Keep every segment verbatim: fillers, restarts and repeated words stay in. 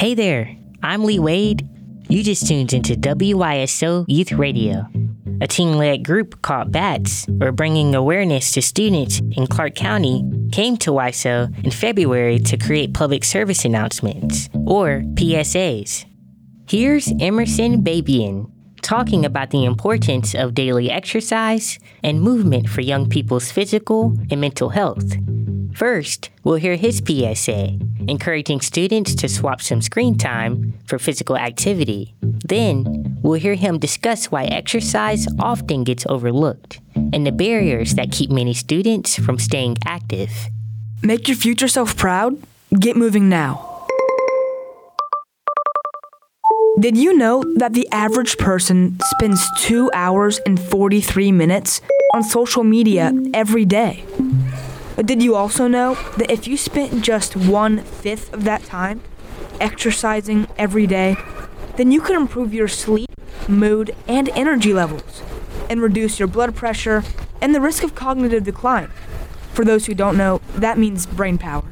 Hey there, I'm Lee Wade. You just tuned into W Y S O Youth Radio, a teen-led group called BATS, or Bringing Awareness to Students in Clark County, came to W Y S O in February to create public service announcements, or P S As. Here's Emerson Babian talking about the importance of daily exercise and movement for young people's physical and mental health. First, we'll hear his P S A, encouraging students to swap some screen time for physical activity. Then, we'll hear him discuss why exercise often gets overlooked and the barriers that keep many students from staying active. Make your future self proud? Get moving now. Did you know that the average person spends two hours and forty-three minutes on social media every day? Did you also know that if you spent just one-fifth of that time exercising every day, then you could improve your sleep, mood, and energy levels, and reduce your blood pressure and the risk of cognitive decline? For those who don't know, that means brain power.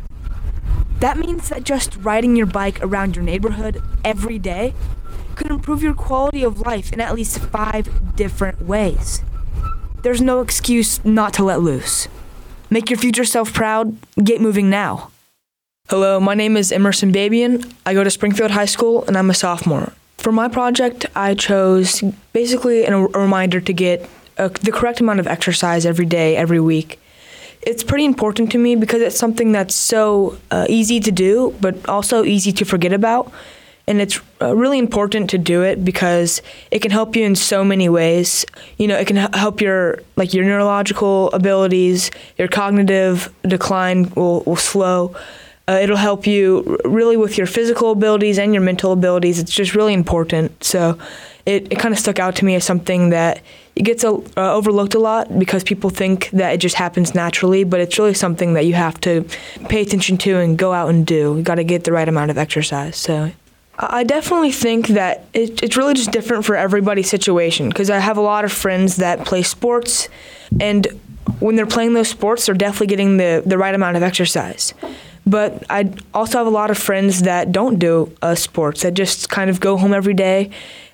That means that just riding your bike around your neighborhood every day could improve your quality of life in at least five different ways. There's no excuse not to let loose. Make your future self proud. Get moving now. Hello, my name is Emerson Babian. I go to Springfield High School, and I'm a sophomore. For my project, I chose basically a reminder to get a, the correct amount of exercise every day, every week. It's pretty important to me because it's something that's so uh, easy to do, but also easy to forget about. And it's uh, really important to do it because it can help you in so many ways. You know, it can h- help your like your neurological abilities, your cognitive decline will, will slow. Uh, it'll help you r- really with your physical abilities and your mental abilities. It's just really important. So it, it kind of stuck out to me as something that it gets uh, overlooked a lot because people think that it just happens naturally, but it's really something that you have to pay attention to and go out and do. You got to get the right amount of exercise. So I definitely think that it, it's really just different for everybody's situation because I have a lot of friends that play sports, and when they're playing those sports, they're definitely getting the, the right amount of exercise. But I also have a lot of friends that don't do uh, sports, that just kind of go home every day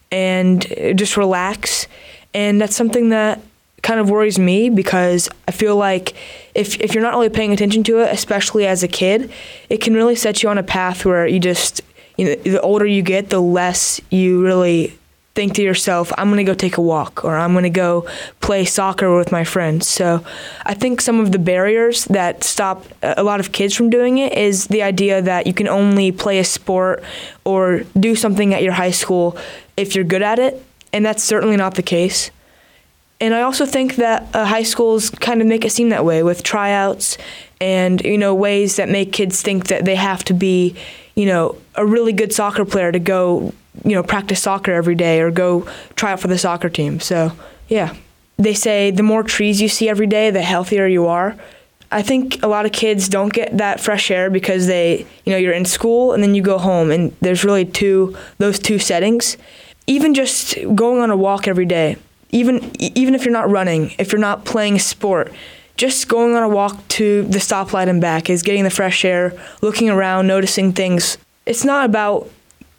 and just relax, and that's something that kind of worries me because I feel like if if you're not really paying attention to it, especially as a kid, it can really set you on a path where you just You know, the older you get, the less you really think to yourself, I'm going to go take a walk or I'm going to go play soccer with my friends. So I think some of the barriers that stop a lot of kids from doing it is the idea that you can only play a sport or do something at your high school if you're good at it, and that's certainly not the case. And I also think that uh, high schools kind of make it seem that way with tryouts and, you know, ways that make kids think that they have to be, you know, a really good soccer player to go, you know, practice soccer every day or go try out for the soccer team. So, yeah. They say the more trees you see every day, the healthier you are. I think a lot of kids don't get that fresh air because they, you know, you're in school and then you go home, and there's really two, those two settings. Even just going on a walk every day, even even if you're not running, if you're not playing a sport, just going on a walk to the stoplight and back is getting the fresh air, looking around, noticing things. It's not about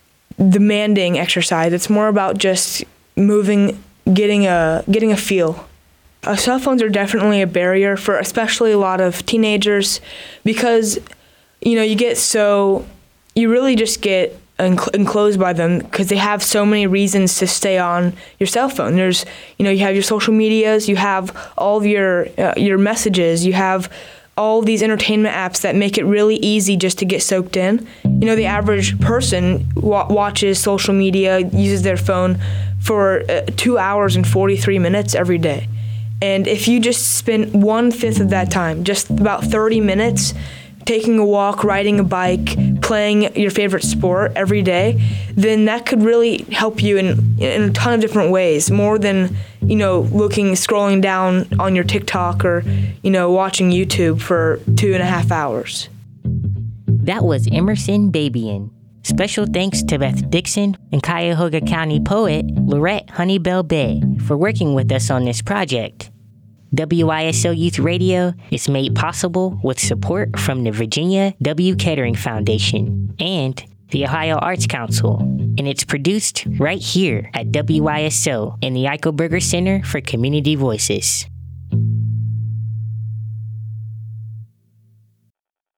demanding exercise. It's more about just moving, getting a getting a feel. Uh, cell phones are definitely a barrier for especially a lot of teenagers because, you know, you get so, you really just get enclosed by them because they have so many reasons to stay on your cell phone. There's, you know, you have your social medias, you have all of your uh, your messages, you have all these entertainment apps that make it really easy just to get soaked in. You know, the average person wa- watches social media, uses their phone for uh, two hours and forty-three minutes every day. And if you just spend one-fifth of that time, just about thirty minutes, taking a walk, riding a bike, playing your favorite sport every day, then that could really help you in, in a ton of different ways, more than, you know, looking, scrolling down on your TikTok or, you know, watching YouTube for two and a half hours. That was Emerson Babian. Special thanks to Beth Dixon and Cuyahoga County poet Lorette Honeybell Bay for working with us on this project. W Y S O Youth Radio is made possible with support from the Virginia W. Kettering Foundation and the Ohio Arts Council, and it's produced right here at W I S O in the Eichelberger Center for Community Voices.